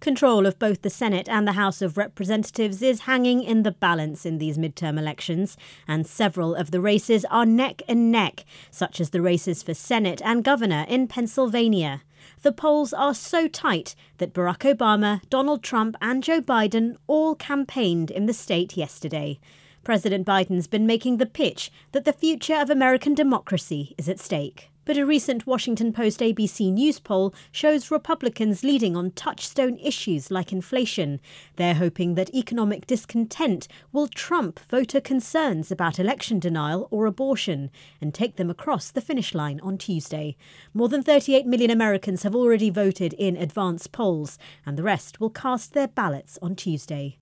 Control of both the Senate and the House of Representatives is hanging in the balance in these midterm elections, and several of the races are neck and neck, such as the races for Senate and Governor in Pennsylvania. The polls are so tight that Barack Obama, Donald Trump and Joe Biden all campaigned in the state yesterday. President Biden's been making the pitch that the future of American democracy is at stake. But a recent Washington Post ABC News poll shows Republicans leading on touchstone issues like inflation. They're hoping that economic discontent will trump voter concerns about election denial or abortion and take them across the finish line on Tuesday. More than 38 million Americans have already voted in advance polls, and the rest will cast their ballots on Tuesday.